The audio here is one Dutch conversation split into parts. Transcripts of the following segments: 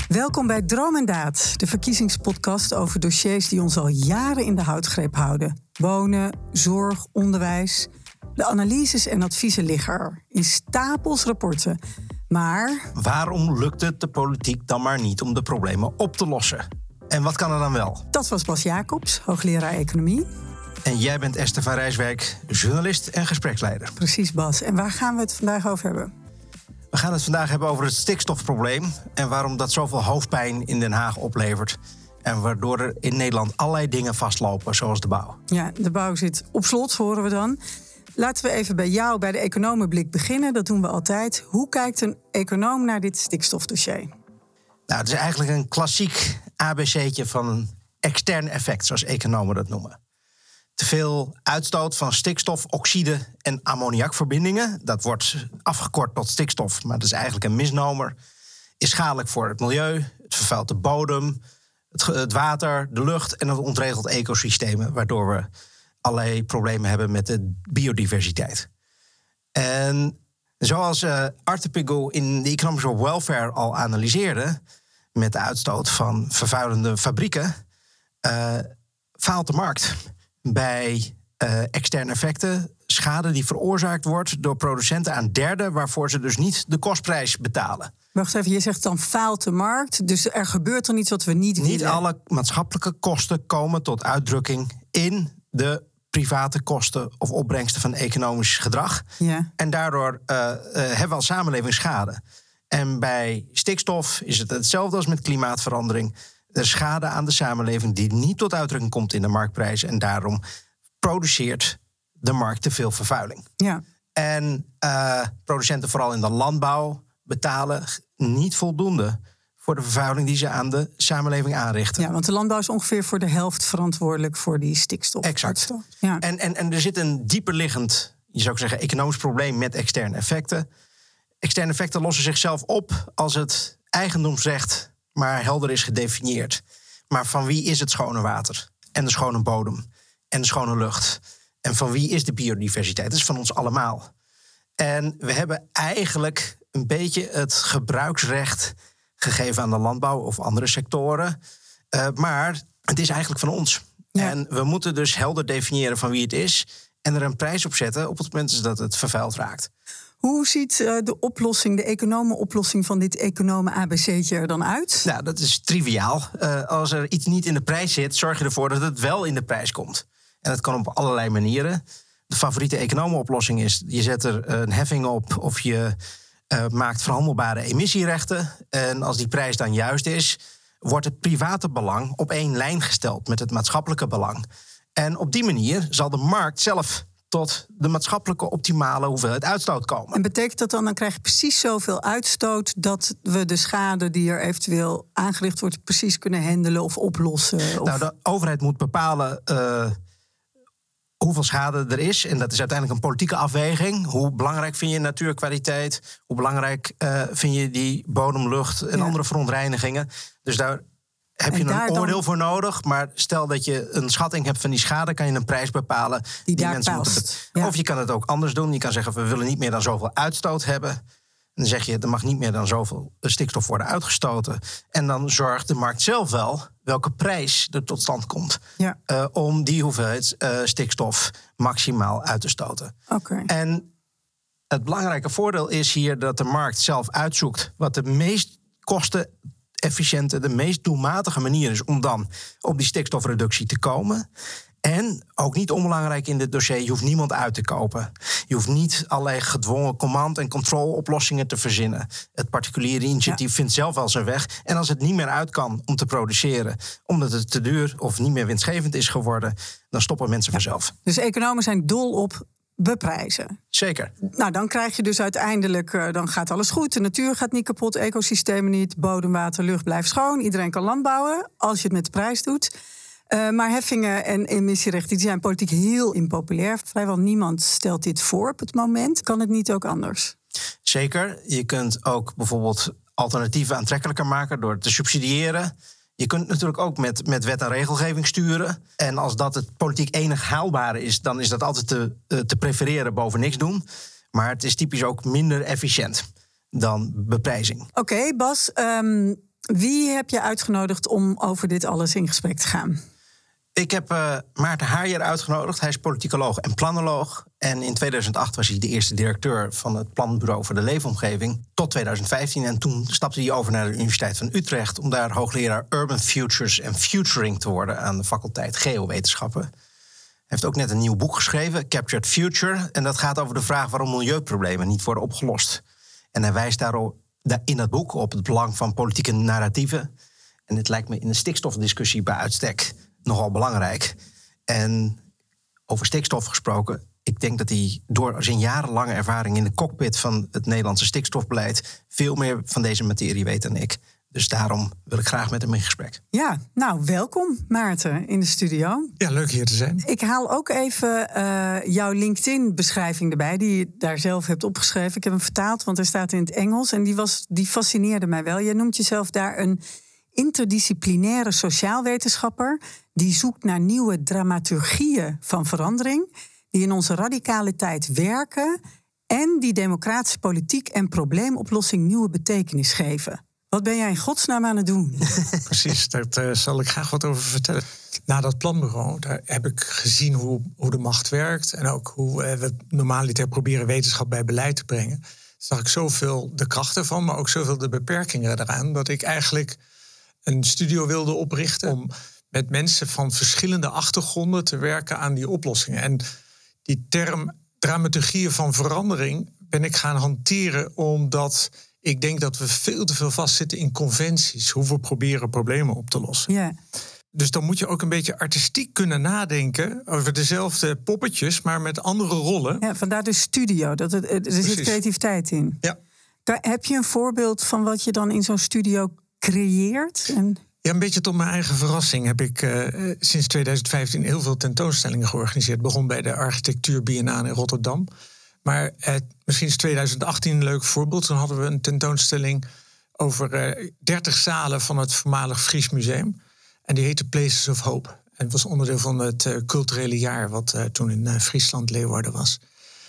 Welkom bij Droom en Daad, de verkiezingspodcast over dossiers die ons al jaren in de houtgreep houden. Wonen, zorg, onderwijs. De analyses en adviezen liggen er in stapels rapporten. Maar waarom lukt het de politiek dan maar niet om de problemen op te lossen? En wat kan er dan wel? Dat was Bas Jacobs, hoogleraar economie. En jij bent Esther van Rijswijk, journalist en gespreksleider. Precies, Bas. En waar gaan we het vandaag over hebben? We gaan het vandaag hebben over het stikstofprobleem en waarom dat zoveel hoofdpijn in Den Haag oplevert. En waardoor er in Nederland allerlei dingen vastlopen, zoals de bouw. Ja, de bouw zit op slot, horen we dan. Laten we even bij jou, bij de economenblik beginnen. Dat doen we altijd. Hoe kijkt een econoom naar dit stikstofdossier? Nou, het is eigenlijk een klassiek ABC'tje van een extern effect, zoals economen dat noemen. Te veel uitstoot van stikstofoxide en ammoniakverbindingen, dat wordt afgekort tot stikstof, maar dat is eigenlijk een misnomer, is schadelijk voor het milieu, het vervuilt de bodem, het water, de lucht en het ontregelt ecosystemen, waardoor we allerlei problemen hebben met de biodiversiteit. En zoals Arthur Pigou in de Economic Welfare al analyseerde, met de uitstoot van vervuilende fabrieken, faalt de markt bij externe effecten, schade die veroorzaakt wordt door producenten aan derden, waarvoor ze dus niet de kostprijs betalen. Wacht even, je zegt dan faalt de markt, dus er gebeurt er iets wat we niet willen. Niet alle maatschappelijke kosten komen tot uitdrukking in de private kosten of opbrengsten van economisch gedrag. Ja. En daardoor hebben we als samenleving schade. En bij stikstof is het hetzelfde als met klimaatverandering. Er is schade aan de samenleving die niet tot uitdrukking komt in de marktprijzen. En daarom produceert de markt te veel vervuiling. Ja. En producenten, vooral in de landbouw, betalen niet voldoende voor de vervuiling die ze aan de samenleving aanrichten. Ja, want de landbouw is ongeveer voor de helft verantwoordelijk voor die stikstof. Exact. Ja. En er zit een dieperliggend, je zou zeggen, economisch probleem met externe effecten. Externe effecten lossen zichzelf op als het eigendomsrecht maar helder is gedefinieerd. Maar van wie is het schone water? En de schone bodem? En de schone lucht? En van wie is de biodiversiteit? Dat is van ons allemaal. En we hebben eigenlijk een beetje het gebruiksrecht gegeven aan de landbouw of andere sectoren. Maar het is eigenlijk van ons. Ja. En we moeten dus helder definiëren van wie het is en er een prijs op zetten op het moment dat het vervuild raakt. Hoe ziet de oplossing, de economenoplossing van dit economen-ABC'tje er dan uit? Nou, dat is triviaal. Als er iets niet in de prijs zit, zorg je ervoor dat het wel in de prijs komt. En dat kan op allerlei manieren. De favoriete economenoplossing is, je zet er een heffing op of je maakt verhandelbare emissierechten. En als die prijs dan juist is, wordt het private belang op één lijn gesteld met het maatschappelijke belang. En op die manier zal de markt zelf tot de maatschappelijke optimale hoeveelheid uitstoot komen. En betekent dat dan krijg je precies zoveel uitstoot dat we de schade die er eventueel aangericht wordt precies kunnen handelen of oplossen? Of... Nou, de overheid moet bepalen hoeveel schade er is. En dat is uiteindelijk een politieke afweging. Hoe belangrijk vind je natuurkwaliteit? Hoe belangrijk vind je die bodemlucht en andere verontreinigingen? Dus daar heb je een oordeel voor nodig. Maar stel dat je een schatting hebt van die schade, kan je een prijs bepalen die mensen moeten. Ja. Of je kan het ook anders doen. Je kan zeggen, we willen niet meer dan zoveel uitstoot hebben. En dan zeg je, er mag niet meer dan zoveel stikstof worden uitgestoten. En dan zorgt de markt zelf wel welke prijs er tot stand komt. Ja. Om die hoeveelheid stikstof maximaal uit te stoten. Okay. En het belangrijke voordeel is hier dat de markt zelf uitzoekt wat de meest kostenefficiënte, de meest doelmatige manier is om dan op die stikstofreductie te komen. En, ook niet onbelangrijk in dit dossier, je hoeft niemand uit te kopen. Je hoeft niet allerlei gedwongen command- en controle-oplossingen te verzinnen. Het particuliere initiatief vindt zelf wel zijn weg. En als het niet meer uit kan om te produceren, omdat het te duur of niet meer winstgevend is geworden, dan stoppen mensen vanzelf. Dus economen zijn dol op beprijzen. Zeker. Nou, dan krijg je dus uiteindelijk, dan gaat alles goed. De natuur gaat niet kapot, ecosystemen niet, bodem, water, lucht blijft schoon. Iedereen kan landbouwen als je het met de prijs doet. Maar heffingen en emissierechten die zijn politiek heel impopulair. Vrijwel niemand stelt dit voor op het moment. Kan het niet ook anders? Zeker. Je kunt ook bijvoorbeeld alternatieven aantrekkelijker maken door te subsidiëren. Je kunt natuurlijk ook met wet en regelgeving sturen. En als dat het politiek enig haalbare is, dan is dat altijd te prefereren boven niks doen. Maar het is typisch ook minder efficiënt dan beprijzing. Oké, Bas. Wie heb je uitgenodigd om over dit alles in gesprek te gaan? Ik heb Maarten Haaijer uitgenodigd. Hij is politicoloog en planoloog. En in 2008 was hij de eerste directeur van het Planbureau voor de Leefomgeving. Tot 2015. En toen stapte hij over naar de Universiteit van Utrecht om daar hoogleraar Urban Futures en Futuring te worden aan de faculteit Geowetenschappen. Hij heeft ook net een nieuw boek geschreven, Captured Future. En dat gaat over de vraag waarom milieuproblemen niet worden opgelost. En hij wijst in dat boek op het belang van politieke narratieven. En dit lijkt me in de stikstofdiscussie bij uitstek nogal belangrijk. En over stikstof gesproken, ik denk dat hij door zijn jarenlange ervaring in de cockpit van het Nederlandse stikstofbeleid veel meer van deze materie weet dan ik. Dus daarom wil ik graag met hem in gesprek. Ja, nou, welkom Maarten in de studio. Ja, leuk hier te zijn. Ik haal ook even jouw LinkedIn-beschrijving erbij, die je daar zelf hebt opgeschreven. Ik heb hem vertaald, want hij staat in het Engels. En die fascineerde mij wel. Jij noemt jezelf daar een interdisciplinaire sociaalwetenschapper die zoekt naar nieuwe dramaturgieën van verandering, die in onze radicale tijd werken en die democratische politiek en probleemoplossing nieuwe betekenis geven. Wat ben jij in godsnaam aan het doen? Precies, daar zal ik graag wat over vertellen. Na dat planbureau, daar heb ik gezien hoe de macht werkt en ook hoe we normaliter proberen wetenschap bij beleid te brengen. Zag ik zoveel de krachten van, maar ook zoveel de beperkingen eraan, dat ik eigenlijk een studio wilde oprichten om met mensen van verschillende achtergronden te werken aan die oplossingen. En die term dramaturgieën van verandering ben ik gaan hanteren omdat ik denk dat we veel te veel vastzitten in conventies, hoe we proberen problemen op te lossen. Ja. Dus dan moet je ook een beetje artistiek kunnen nadenken over dezelfde poppetjes, maar met andere rollen. Ja, vandaar de studio, er zit creativiteit in. Ja. Heb je een voorbeeld van wat je dan in zo'n studio creëert? Ja, een beetje tot mijn eigen verrassing heb ik sinds 2015 heel veel tentoonstellingen georganiseerd. Het begon bij de Architectuur Biennale in Rotterdam. Maar misschien is 2018 een leuk voorbeeld. Toen hadden we een tentoonstelling over 30 zalen van het voormalig Fries Museum. En die heette Places of Hope. En het was onderdeel van het culturele jaar wat toen in Friesland, Leeuwarden was.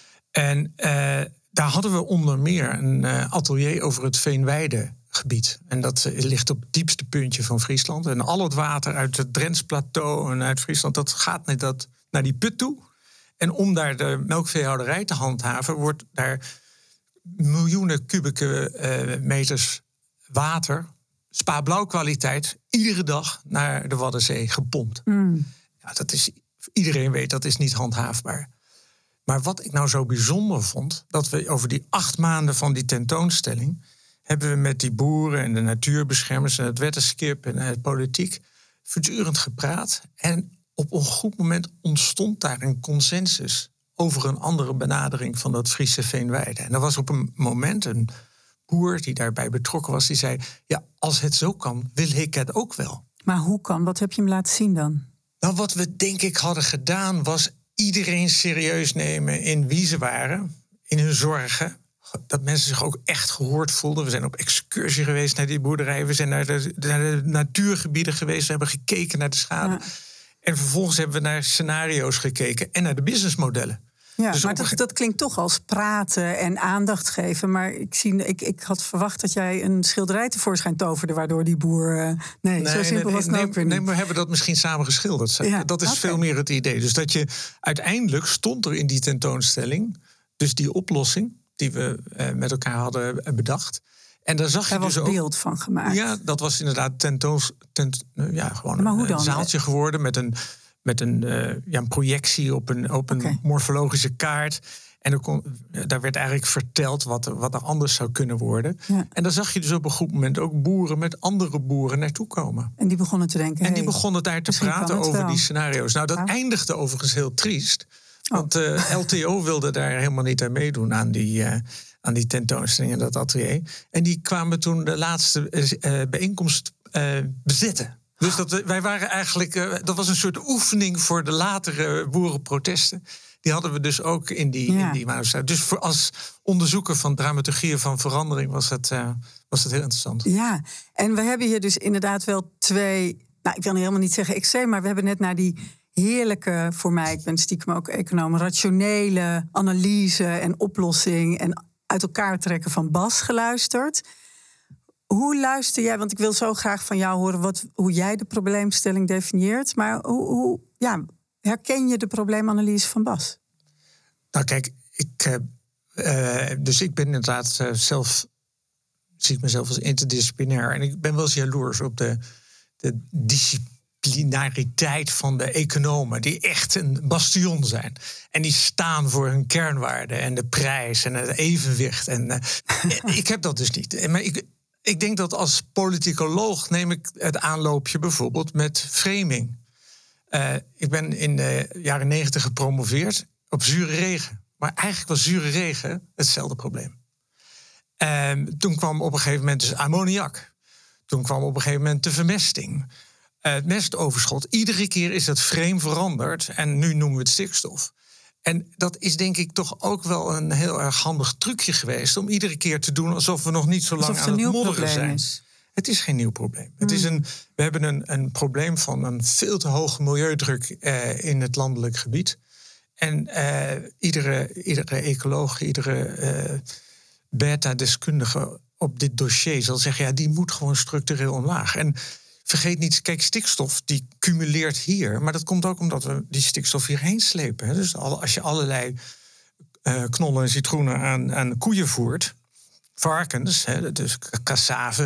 En daar hadden we onder meer een atelier over het Veenweide-gebied. En dat ligt op het diepste puntje van Friesland. En al het water uit het Drents plateau en uit Friesland, dat gaat naar die put toe. En om daar de melkveehouderij te handhaven, wordt daar miljoenen kubieke meters water, Spa-blauw kwaliteit, iedere dag naar de Waddenzee gepompt. Ja, iedereen weet dat is niet handhaafbaar. Maar wat ik nou zo bijzonder vond, dat we over die 8 maanden van die tentoonstelling hebben we met die boeren en de natuurbeschermers en het wetenschap en de politiek voortdurend gepraat. En op een goed moment ontstond daar een consensus over een andere benadering van dat Friese Veenweide. En er was op een moment een boer die daarbij betrokken was, die zei, ja, als het zo kan, wil ik het ook wel. Maar hoe kan? Wat heb je hem laten zien dan? Nou, wat we denk ik hadden gedaan was iedereen serieus nemen in wie ze waren, in hun zorgen. Dat mensen zich ook echt gehoord voelden. We zijn op excursie geweest naar die boerderij. We zijn naar de natuurgebieden geweest. We hebben gekeken naar de schade. Ja. En vervolgens hebben we naar scenario's gekeken en naar de businessmodellen. Ja, dus maar dat klinkt toch als praten en aandacht geven. Maar ik had verwacht dat jij een schilderij tevoorschijn toverde, waardoor die boer... Nee, zo simpel was het ook weer niet. Nee, we hebben dat misschien samen geschilderd. Ja, dat is veel meer het idee. Dus dat je uiteindelijk stond er in die tentoonstelling, dus die oplossing die we met elkaar hadden bedacht. En daar zag je dus ook een beeld van gemaakt. Ja, dat was inderdaad gewoon maar hoe dan? Een zaaltje geworden met een projectie op een morfologische kaart. En daar werd eigenlijk verteld wat er anders zou kunnen worden. Ja. En dan zag je dus op een goed moment ook boeren met andere boeren naartoe komen. En die begonnen te denken. En die begonnen daar te praten over die scenario's. Nou, dat eindigde overigens heel triest. Want LTO wilde daar helemaal niet aan meedoen aan die tentoonstelling en dat atelier. En die kwamen toen de laatste bijeenkomst bezetten. Dus wij waren eigenlijk, dat was een soort oefening voor de latere boerenprotesten. Die hadden we dus ook in die manuscript. Dus als onderzoeker van dramaturgieën van verandering was het heel interessant. Ja, en we hebben hier dus inderdaad wel 2... Nou, ik wil helemaal niet zeggen extreem, maar we hebben net naar die heerlijke, voor mij, ik ben stiekem ook econoom, rationele analyse en oplossing en uit elkaar trekken van Bas geluisterd. Hoe luister jij, want ik wil zo graag van jou horen hoe jij de probleemstelling definieert. Maar hoe herken je de probleemanalyse van Bas? Nou kijk, ik ben inderdaad zelf, zie ik mezelf als interdisciplinair. En ik ben wel eens jaloers op de disciplinariteit van de economen, die echt een bastion zijn. En die staan voor hun kernwaarden en de prijs en het evenwicht. En ik heb dat dus niet. Maar ik denk dat als politicoloog neem ik het aanloopje bijvoorbeeld met framing. Ik ben in de jaren 90 gepromoveerd op zure regen. Maar eigenlijk was zure regen hetzelfde probleem. Toen kwam op een gegeven moment dus ammoniak. Toen kwam op een gegeven moment de vermesting. Het mestoverschot. Iedere keer is dat frame veranderd. En nu noemen we het stikstof. En dat is denk ik toch ook wel een heel erg handig trucje geweest... om iedere keer te doen alsof we nog niet zo lang aan het modderen zijn. Het is geen nieuw probleem. We hebben een probleem van een veel te hoge milieudruk in het landelijk gebied. En iedere ecoloog, iedere beta-deskundige op dit dossier zal zeggen... ja, die moet gewoon structureel omlaag. En vergeet niet, kijk, stikstof die cumuleert hier. Maar dat komt ook omdat we die stikstof hierheen slepen. Hè. Dus als je allerlei knollen en citroenen aan koeien voert... varkens, dus cassave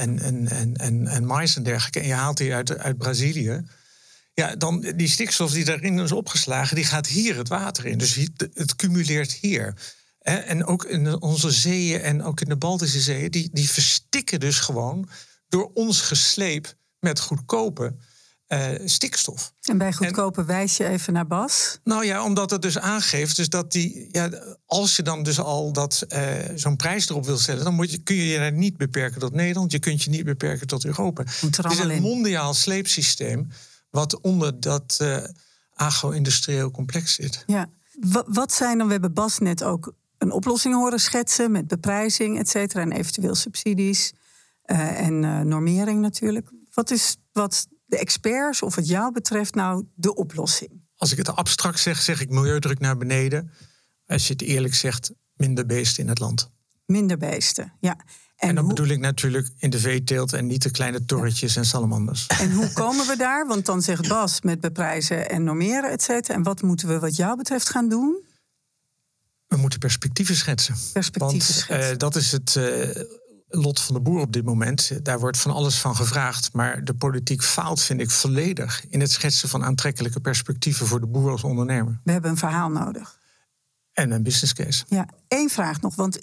en mais en dergelijke... en je haalt die uit Brazilië... ja, dan die stikstof die daarin is opgeslagen... die gaat hier het water in. Dus het cumuleert hier. En ook in onze zeeën en ook in de Baltische zeeën... die verstikken dus gewoon door ons gesleep met goedkope stikstof. En bij goedkope wijs je even naar Bas? Nou ja, omdat het dus aangeeft dus dat als je dan dus al zo'n prijs erop wil stellen... dan kun je je daar niet beperken tot Nederland. Je kunt je niet beperken tot Europa. Het is een mondiaal sleepsysteem... wat onder dat agro-industrieel complex zit. Ja. Wat zijn dan, we hebben Bas net ook een oplossing horen schetsen... met beprijzing, et cetera, en eventueel subsidies en normering natuurlijk. Wat is wat de experts, of wat jou betreft, nou de oplossing? Als ik het abstract zeg ik milieudruk naar beneden. Als je het eerlijk zegt, minder beesten in het land. Minder beesten, ja. En dan bedoel ik natuurlijk in de veeteelt en niet de kleine torretjes en salamanders. En hoe komen we daar? Want dan zegt Bas met beprijzen en normeren, et cetera. En wat moeten we wat jou betreft gaan doen? We moeten perspectieven schetsen. Dat is het lot van de boer op dit moment. Daar wordt van alles van gevraagd. Maar de politiek faalt, vind ik, volledig... in het schetsen van aantrekkelijke perspectieven voor de boer als ondernemer. We hebben een verhaal nodig. En een business case. Ja, één vraag nog, want...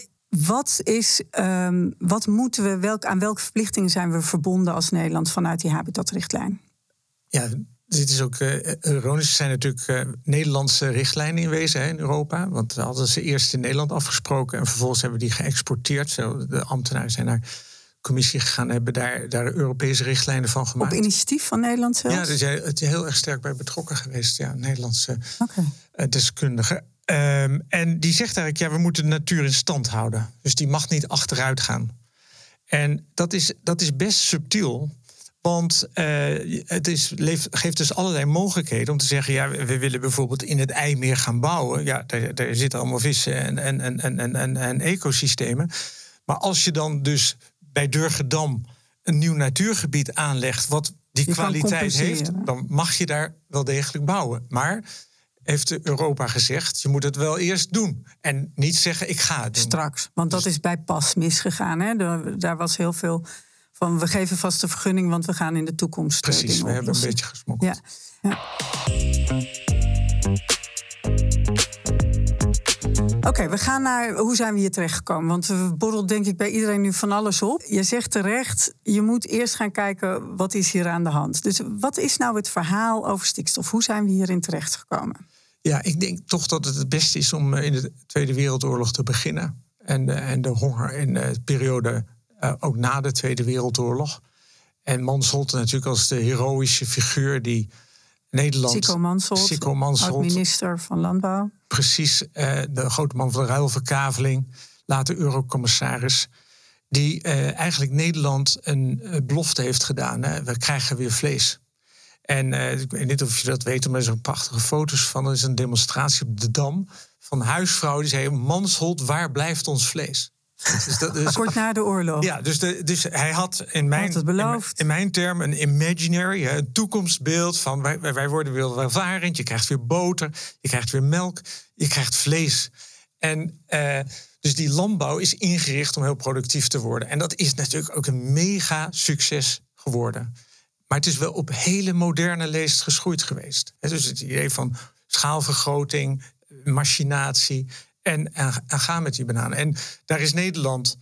Wat moeten we, aan welke verplichtingen zijn we verbonden als Nederland vanuit die habitatrichtlijn? Ja, dit is ook ironisch. Er zijn natuurlijk Nederlandse richtlijnen in wezen in Europa. Want we hadden ze eerst in Nederland afgesproken en vervolgens hebben we die geëxporteerd. De ambtenaren zijn naar de commissie gegaan en hebben daar Europese richtlijnen van gemaakt. Op initiatief van Nederland zelfs? Ja, daar zijn het heel erg sterk bij betrokken geweest. Ja, Nederlandse deskundigen. En die zegt eigenlijk, we moeten de natuur in stand houden. Dus die mag niet achteruit gaan. En dat is best subtiel. Want het geeft dus allerlei mogelijkheden om te zeggen... we willen bijvoorbeeld in het IJmeer gaan bouwen. Ja, daar zitten allemaal vissen en ecosystemen. Maar als je dan dus bij Durgedam een nieuw natuurgebied aanlegt... wat die kwaliteit heeft, dan mag je daar wel degelijk bouwen. Maar... heeft Europa gezegd, je moet het wel eerst doen. En niet zeggen, ik ga het doen. Straks, want dat is bij PAS misgegaan. Hè? Daar was heel veel van, we geven vast de vergunning... want we gaan in de toekomst precies, we hebben een beetje gesmokkeld. Ja. Oké, we gaan naar, hoe zijn we hier terechtgekomen? Want we borrelt denk ik bij iedereen nu van alles op. Je zegt terecht, je moet eerst gaan kijken... wat is hier aan de hand? Dus wat is nou het verhaal over stikstof? Hoe zijn we hierin terechtgekomen? Ja, ik denk toch dat het beste is om in de Tweede Wereldoorlog te beginnen. En de honger in de periode ook na de Tweede Wereldoorlog. En Mansholt natuurlijk als de heroïsche figuur die Nederland... Sicco Mansholt, oud-minister van Landbouw. Precies, de grote man van de ruilverkaveling, later eurocommissaris... die eigenlijk Nederland een belofte heeft gedaan. Hè? We krijgen weer vlees. En ik weet niet of je dat weet, maar er zijn prachtige foto's van. Er is een demonstratie op de Dam van huisvrouwen die zeiden... Mansholt, waar blijft ons vlees? Dus kort na de oorlog. Ja, dus hij had in mijn term een imaginary, een toekomstbeeld van wij worden welvarend. Je krijgt weer boter, je krijgt weer melk, je krijgt vlees. En dus die landbouw is ingericht om heel productief te worden. En dat is natuurlijk ook een mega succes geworden. Maar het is wel op hele moderne leest geschoeid geweest. Dus het idee van schaalvergroting, machinatie en gaan met die bananen. En daar is Nederland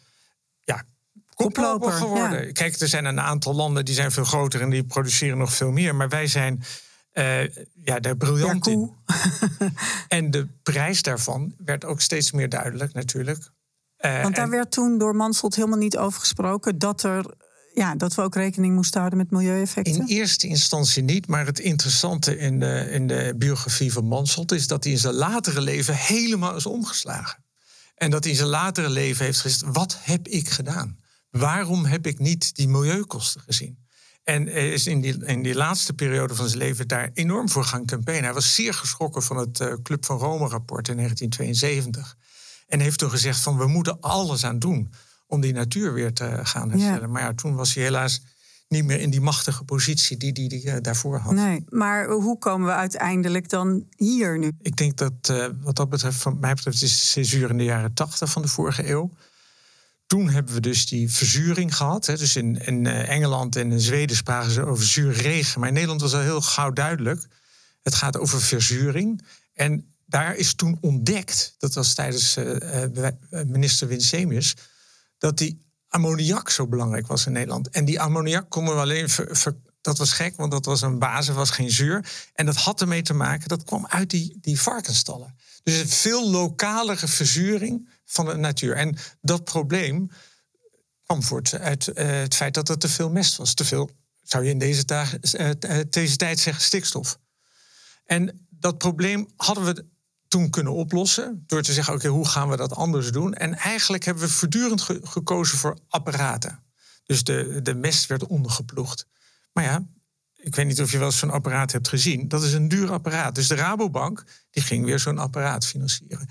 koploper geworden. Ja. Kijk, er zijn een aantal landen die zijn veel groter en die produceren nog veel meer. Maar wij zijn daar briljant in. En de prijs daarvan werd ook steeds meer duidelijk natuurlijk. Want daar werd toen door Mansholt helemaal niet over gesproken dat we ook rekening moesten houden met milieueffecten? In eerste instantie niet, maar het interessante in de biografie van Mansholt is dat hij in zijn latere leven helemaal is omgeslagen. En dat hij in zijn latere leven heeft gezegd, wat heb ik gedaan? Waarom heb ik niet die milieukosten gezien? En is in die laatste periode van zijn leven daar enorm voor gaan campaignen. Hij was zeer geschrokken van het Club van Rome-rapport in 1972. En heeft toen gezegd van we moeten alles aan doen om die natuur weer te gaan herstellen. Ja. Maar toen was hij helaas niet meer in die machtige positie die hij daarvoor had. Nee, maar hoe komen we uiteindelijk dan hier nu? Ik denk dat wat dat betreft, van mij betreft, is de césuur in de jaren 80 van de vorige eeuw. Toen hebben we dus die verzuring gehad. Dus in Engeland en in Zweden spraken ze over zuurregen. Maar in Nederland was al heel gauw duidelijk. Het gaat over verzuring. En daar is toen ontdekt, dat was tijdens minister Winsemius, dat die ammoniak zo belangrijk was in Nederland. En die ammoniak konden we alleen dat was gek, want dat was een base, was geen zuur. En dat had ermee te maken, dat kwam uit die varkensstallen. Dus een veel lokalere verzuring van de natuur. En dat probleem kwam voort uit het feit dat er te veel mest was. Te veel, zou je in deze tijd zeggen, stikstof. En dat probleem hadden we toen kunnen oplossen door te zeggen, oké, hoe gaan we dat anders doen? En eigenlijk hebben we voortdurend gekozen voor apparaten. Dus de mest werd ondergeploegd. Maar ja, ik weet niet of je wel eens zo'n apparaat hebt gezien. Dat is een duur apparaat. Dus de Rabobank die ging weer zo'n apparaat financieren.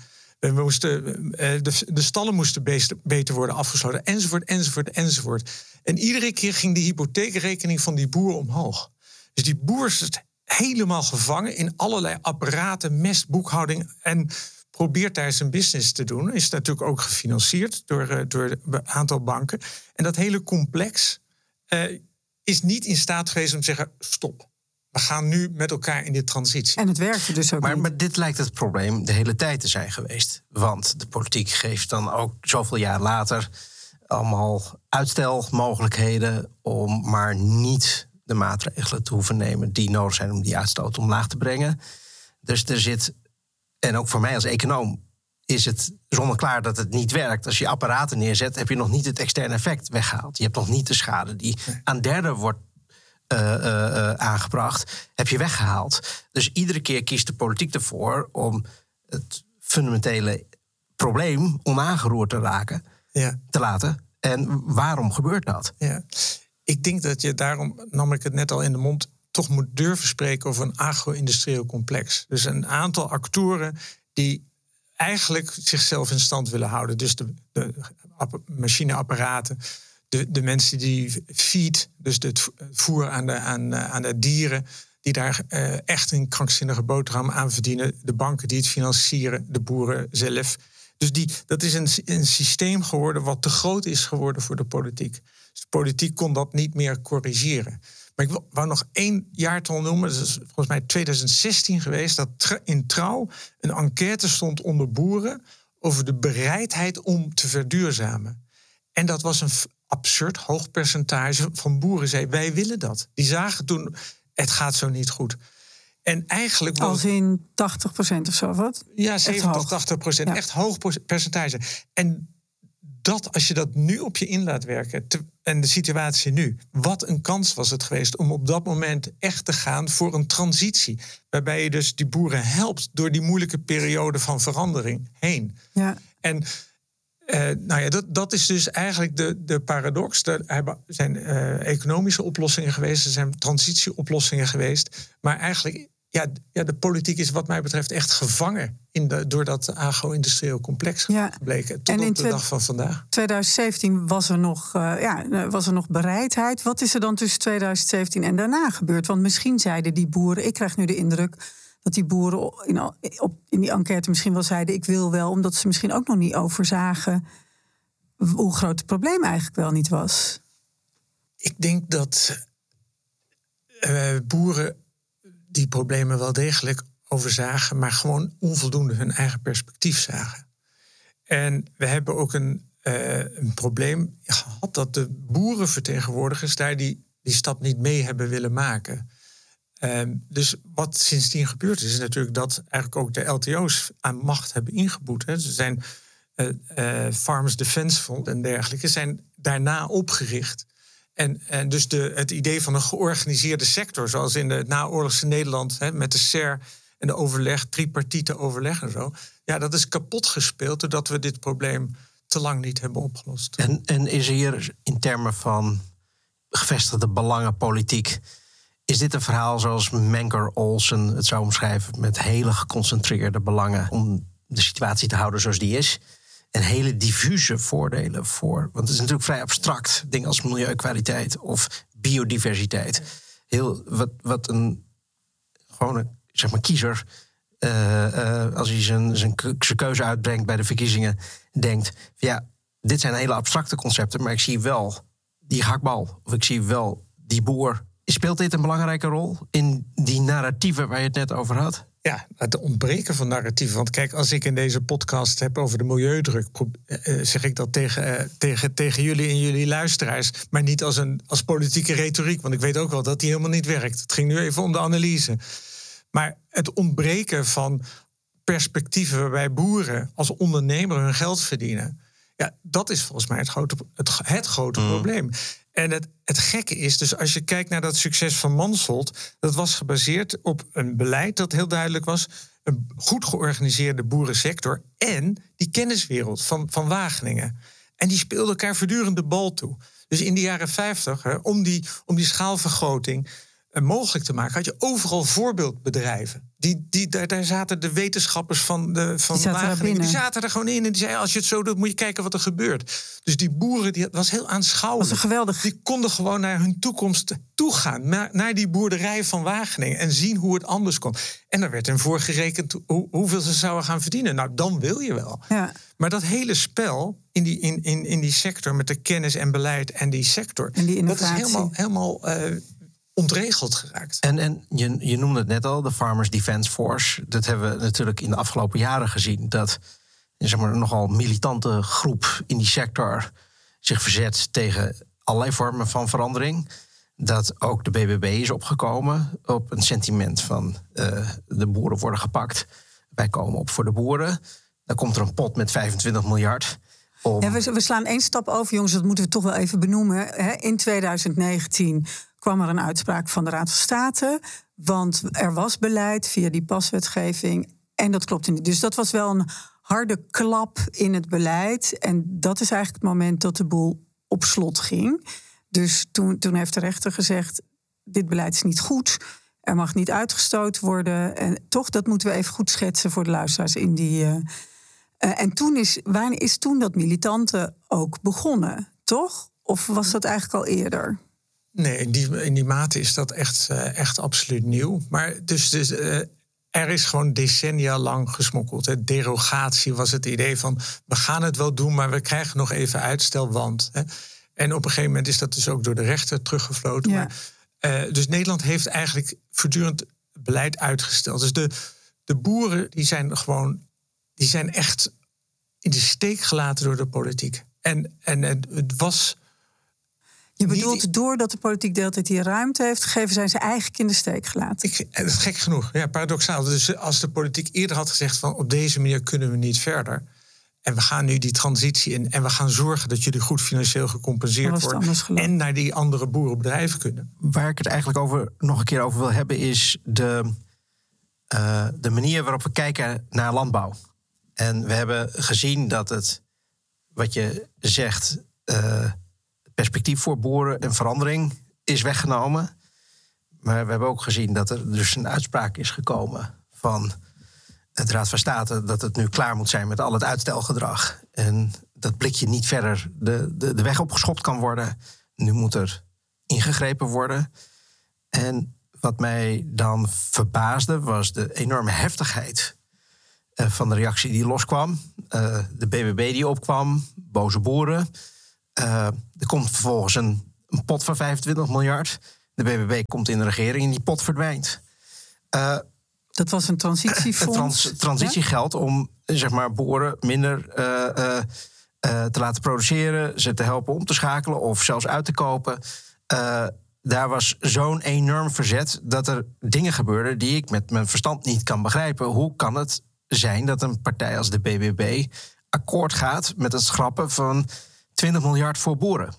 De stallen moesten beter worden afgesloten, enzovoort. En iedere keer ging de hypotheekrekening van die boer omhoog. Dus die boer zit helemaal gevangen in allerlei apparaten, mest, boekhouding, en probeert daar zijn business te doen. Is natuurlijk ook gefinancierd door een aantal banken. En dat hele complex is niet in staat geweest om te zeggen, stop. We gaan nu met elkaar in die transitie. En het werkte dus ook niet. Maar dit lijkt het probleem de hele tijd te zijn geweest. Want de politiek geeft dan ook zoveel jaar later allemaal uitstelmogelijkheden om maar niet de maatregelen te hoeven nemen die nodig zijn om die uitstoot omlaag te brengen. Dus er zit, en ook voor mij als econoom, is het zonneklaar dat het niet werkt. Als je apparaten neerzet, heb je nog niet het externe effect weggehaald. Je hebt nog niet de schade die aan derden wordt aangebracht, heb je weggehaald. Dus iedere keer kiest de politiek ervoor om het fundamentele probleem onaangeroerd te laten. En waarom gebeurt dat? Ja. Ik denk dat je daarom, nam ik het net al in de mond, toch moet durven spreken over een agro-industrieel complex. Dus een aantal actoren die eigenlijk zichzelf in stand willen houden. Dus de machineapparaten, de mensen die feed, dus het voer aan de dieren, die daar echt een krankzinnige boterham aan verdienen. De banken die het financieren, de boeren zelf. Dus dat is een systeem geworden wat te groot is geworden voor de politiek. Dus de politiek kon dat niet meer corrigeren. Maar ik wou nog 1 jaartal noemen. Dat is volgens mij 2016 geweest, dat in Trouw een enquête stond onder boeren over de bereidheid om te verduurzamen. En dat was een absurd hoog percentage van boeren zei, wij willen dat. Die zagen toen, het gaat zo niet goed. En eigenlijk was, als in 80% of zo, wat? Ja, 70-80%. Ja. Echt hoog percentage. En dat, als je dat nu op je in laat werken, en de situatie nu, wat een kans was het geweest om op dat moment echt te gaan voor een transitie. Waarbij je dus die boeren helpt door die moeilijke periode van verandering heen. Ja. En dat is dus eigenlijk de paradox. Er zijn economische oplossingen geweest, er zijn transitieoplossingen geweest. Maar eigenlijk de politiek is wat mij betreft echt gevangen door dat agro-industrieel complex gebleken. Tot op de dag van vandaag. 2017 was er nog bereidheid. Wat is er dan tussen 2017 en daarna gebeurd? Want misschien zeiden die boeren... Ik krijg nu de indruk dat die boeren in die enquête misschien wel zeiden... ik wil wel, omdat ze misschien ook nog niet overzagen... hoe groot het probleem eigenlijk wel niet was. Ik denk dat boeren die problemen wel degelijk overzagen... maar gewoon onvoldoende hun eigen perspectief zagen. En we hebben ook een probleem gehad... dat de boerenvertegenwoordigers daar die stap niet mee hebben willen maken. Dus wat sindsdien gebeurd is natuurlijk dat eigenlijk ook de LTO's aan macht hebben ingeboet. Hè. Ze zijn Farmers Defence Fund en dergelijke zijn daarna opgericht. En dus het idee van een georganiseerde sector, zoals in het naoorlogse Nederland, met de SER en de overleg, tripartite overleg en zo. Ja, dat is kapot gespeeld doordat we dit probleem te lang niet hebben opgelost. En is hier in termen van gevestigde belangenpolitiek, is dit een verhaal zoals Menker Olsen het zou omschrijven, met hele geconcentreerde belangen om de situatie te houden zoals die is? En hele diffuse voordelen voor. Want het is natuurlijk vrij abstract. Dingen als milieukwaliteit of biodiversiteit. Wat een gewone kiezer, als hij zijn keuze uitbrengt bij de verkiezingen, denkt: ja, dit zijn hele abstracte concepten, maar ik zie wel die hakbal. Of ik zie wel die boer. Speelt dit een belangrijke rol in die narratieven waar je het net over had? Ja, het ontbreken van narratieven. Want kijk, als ik in deze podcast heb over de milieudruk, zeg ik dat tegen jullie en jullie luisteraars, maar niet als politieke retoriek. Want ik weet ook wel dat die helemaal niet werkt. Het ging nu even om de analyse. Maar het ontbreken van perspectieven waarbij boeren als ondernemer hun geld verdienen, ja, dat is volgens mij het grote probleem. En het gekke is, dus als je kijkt naar dat succes van Mansholt, dat was gebaseerd op een beleid dat heel duidelijk was, een goed georganiseerde boerensector en die kenniswereld van Wageningen. En die speelden elkaar voortdurend de bal toe. Dus in de jaren 50, om die schaalvergroting mogelijk te maken, had je overal voorbeeldbedrijven. Daar zaten de wetenschappers van Wageningen. Die zaten er gewoon in en die zeiden: als je het zo doet, moet je kijken wat er gebeurt. Dus die boeren, dat was heel aanschouwelijk. Was geweldig. Die konden gewoon naar hun toekomst toegaan. Naar die boerderij van Wageningen. En zien hoe het anders kon. En daar werd hen voorgerekend hoeveel ze zouden gaan verdienen. Nou, dan wil je wel. Ja. Maar dat hele spel in die sector met de kennis en beleid en die sector, en die innovatie, dat is helemaal ontregeld geraakt. En je noemde het net al, de Farmers Defence Force. Dat hebben we natuurlijk in de afgelopen jaren gezien. Dat een nogal militante groep in die sector zich verzet tegen allerlei vormen van verandering. Dat ook de BBB is opgekomen op een sentiment van de boeren worden gepakt. Wij komen op voor de boeren. Dan komt er een pot met 25 miljard. Ja, we slaan één stap over, jongens. Dat moeten we toch wel even benoemen. In 2019 kwam er een uitspraak van de Raad van State. Want er was beleid via die paswetgeving. En dat klopte niet. Dus dat was wel een harde klap in het beleid. En dat is eigenlijk het moment dat de boel op slot ging. Dus toen heeft de rechter gezegd: dit beleid is niet goed. Er mag niet uitgestoten worden. En toch, dat moeten we even goed schetsen voor de luisteraars in die. En wanneer is toen dat militante ook begonnen, toch? Of was dat eigenlijk al eerder? Nee, in die mate is dat echt absoluut nieuw. Maar dus er is gewoon decennia lang gesmokkeld. Derogatie was het idee van: we gaan het wel doen, maar we krijgen nog even uitstel, want. En op een gegeven moment is dat dus ook door de rechter teruggefloten. Ja. Dus Nederland heeft eigenlijk voortdurend beleid uitgesteld. Dus de boeren die zijn echt in de steek gelaten door de politiek. En het was. Je bedoelt, doordat de politiek de hele tijd die ruimte heeft gegeven, zijn ze eigenlijk in de steek gelaten? Dat is gek genoeg, ja, paradoxaal. Dus als de politiek eerder had gezegd van: op deze manier kunnen we niet verder, en we gaan nu die transitie in en we gaan zorgen dat jullie goed financieel gecompenseerd worden en naar die andere boerenbedrijven kunnen. Waar ik het eigenlijk nog een keer over wil hebben is de manier waarop we kijken naar landbouw. En we hebben gezien dat het, wat je zegt, perspectief voor boeren en verandering is weggenomen. Maar we hebben ook gezien dat er dus een uitspraak is gekomen van het Raad van State dat het nu klaar moet zijn met al het uitstelgedrag. En dat blikje niet verder de weg opgeschopt kan worden. Nu moet er ingegrepen worden. En wat mij dan verbaasde was de enorme heftigheid van de reactie die loskwam. De BBB die opkwam, boze boeren. Er komt vervolgens een pot van 25 miljard. De BBB komt in de regering en die pot verdwijnt. Dat was een transitiefonds. Transitiegeld om zeg maar, boeren minder te laten produceren, ze te helpen om te schakelen of zelfs uit te kopen. Daar was zo'n enorm verzet dat er dingen gebeurden die ik met mijn verstand niet kan begrijpen. Hoe kan het zijn dat een partij als de BBB akkoord gaat met het schrappen van 20 miljard voor boeren?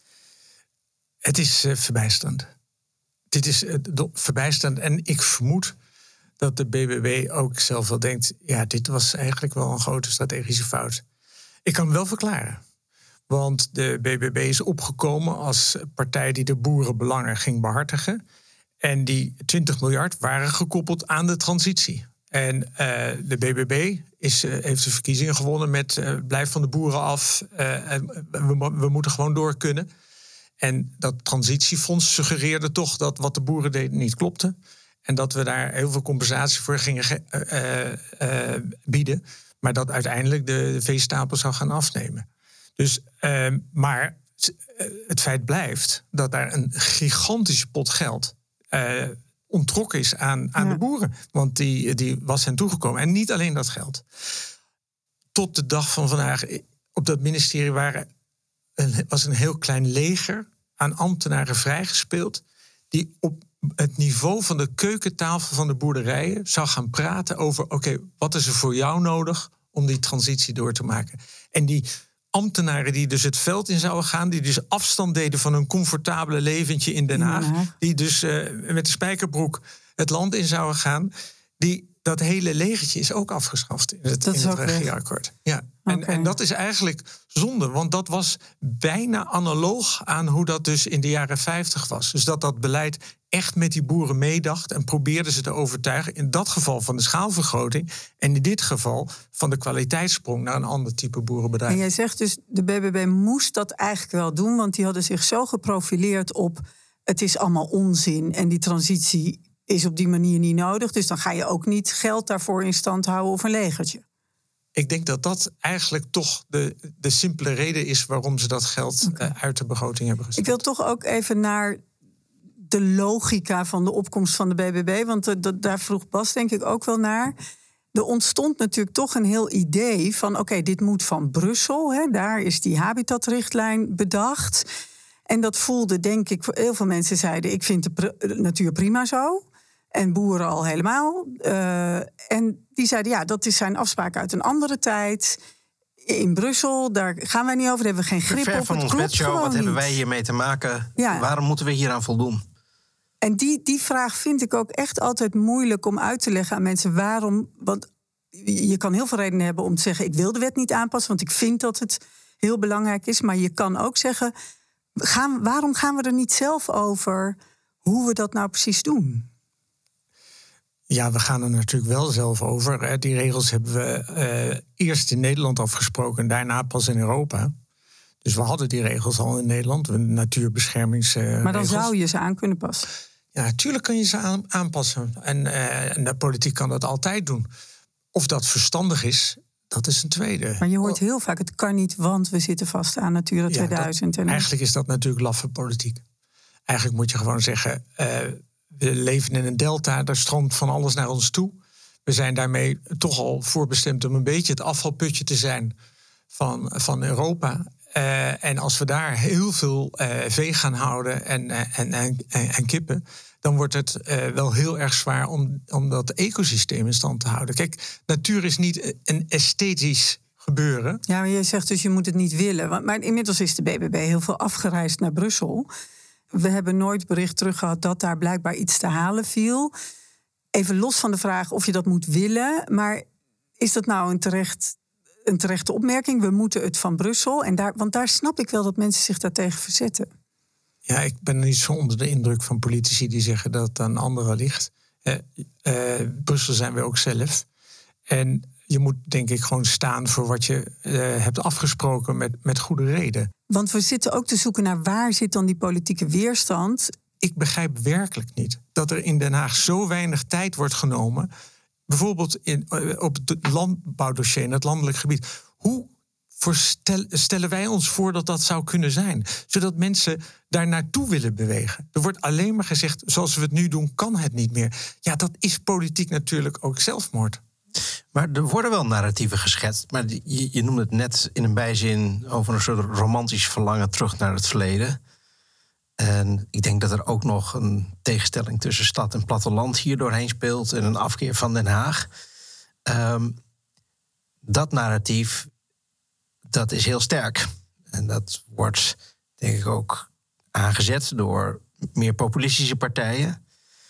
Het is verbijsterend. Dit is verbijsterend en ik vermoed dat de BBB ook zelf wel denkt, ja, dit was eigenlijk wel een grote strategische fout. Ik kan het wel verklaren. Want de BBB is opgekomen als partij die de boerenbelangen ging behartigen. En die 20 miljard waren gekoppeld aan de transitie. En de BBB heeft de verkiezingen gewonnen met blijf van de boeren af. We moeten gewoon door kunnen. En dat transitiefonds suggereerde toch dat wat de boeren deden niet klopte. En dat we daar heel veel compensatie voor gingen bieden. Maar dat uiteindelijk de veestapel zou gaan afnemen. Dus, maar het feit blijft dat daar een gigantische pot geld onttrokken is aan de boeren. Want die was hen toegekomen. En niet alleen dat geld. Tot de dag van vandaag op dat ministerie was een heel klein leger aan ambtenaren vrijgespeeld die op het niveau van de keukentafel van de boerderijen zou gaan praten over, oké, wat is er voor jou nodig om die transitie door te maken? En die ambtenaren die dus het veld in zouden gaan, die dus afstand deden van een comfortabele leventje in Den Haag, die dus met de spijkerbroek het land in zouden gaan, dat hele legertje is ook afgeschaft in het regeerakkoord. Ja. Okay. En dat is eigenlijk zonde, want dat was bijna analoog aan hoe dat dus in de jaren 50 was. Dus dat beleid echt met die boeren meedacht en probeerde ze te overtuigen. In dat geval van de schaalvergroting en in dit geval van de kwaliteitssprong naar een ander type boerenbedrijf. En jij zegt dus, de BBB moest dat eigenlijk wel doen, want die hadden zich zo geprofileerd op het is allemaal onzin en die transitie is op die manier niet nodig. Dus dan ga je ook niet geld daarvoor in stand houden of een legertje. Ik denk dat dat eigenlijk toch de simpele reden is waarom ze dat geld uit de begroting hebben gestort. Ik wil toch ook even naar de logica van de opkomst van de BBB. Want daar vroeg Bas denk ik ook wel naar. Er ontstond natuurlijk toch een heel idee van oké, dit moet van Brussel. Hè, daar is die habitatrichtlijn bedacht. En dat voelde, denk ik, heel veel mensen zeiden, ik vind de natuur prima zo. En boeren al helemaal. En die zeiden, ja, dat zijn afspraken uit een andere tijd. In Brussel, daar gaan wij niet over. Daar hebben we geen grip op. Ver van ons bedshow, wat hebben wij hiermee te maken? Ja. Waarom moeten we hieraan voldoen? En die vraag vind ik ook echt altijd moeilijk om uit te leggen aan mensen. Waarom? Want je kan heel veel redenen hebben om te zeggen, ik wil de wet niet aanpassen, want ik vind dat het heel belangrijk is. Maar je kan ook zeggen, waarom gaan we er niet zelf over hoe we dat nou precies doen? Ja, we gaan er natuurlijk wel zelf over. Die regels hebben we eerst in Nederland afgesproken en daarna pas in Europa. Dus we hadden die regels al in Nederland, natuurbeschermingsregels. Maar dan zou je ze aan kunnen passen? Ja, natuurlijk kun je ze aanpassen. En de politiek kan dat altijd doen. Of dat verstandig is, dat is een tweede. Maar je hoort heel vaak, het kan niet, want we zitten vast aan Natura 2000. Eigenlijk is dat natuurlijk laffe politiek. Eigenlijk moet je gewoon zeggen, we leven in een delta, daar stroomt van alles naar ons toe. We zijn daarmee toch al voorbestemd om een beetje het afvalputje te zijn van Europa. En als we daar heel veel vee gaan houden en kippen, dan wordt het wel heel erg zwaar om dat ecosysteem in stand te houden. Kijk, natuur is niet een esthetisch gebeuren. Ja, maar je zegt dus je moet het niet willen. Maar inmiddels is de BBB heel veel afgereisd naar Brussel. We hebben nooit bericht terug gehad dat daar blijkbaar iets te halen viel. Even los van de vraag of je dat moet willen. Maar is dat nou een terechte opmerking? We moeten het van Brussel. Want daar snap ik wel dat mensen zich daartegen verzetten. Ja, ik ben niet zo onder de indruk van politici die zeggen dat het aan anderen ligt. Brussel zijn we ook zelf. En je moet denk ik gewoon staan voor wat je hebt afgesproken met goede reden. Want we zitten ook te zoeken naar waar zit dan die politieke weerstand. Ik begrijp werkelijk niet dat er in Den Haag zo weinig tijd wordt genomen. Bijvoorbeeld op het landbouwdossier in het landelijk gebied. Hoe stellen wij ons voor dat dat zou kunnen zijn? Zodat mensen daar naartoe willen bewegen. Er wordt alleen maar gezegd, zoals we het nu doen, kan het niet meer. Ja, dat is politiek natuurlijk ook zelfmoord. Maar er worden wel narratieven geschetst. Maar je noemde het net in een bijzin over een soort romantisch verlangen terug naar het verleden. En ik denk dat er ook nog een tegenstelling tussen stad en platteland hier doorheen speelt. En een afkeer van Den Haag. Dat narratief, dat is heel sterk. En dat wordt, denk ik, ook aangezet door meer populistische partijen.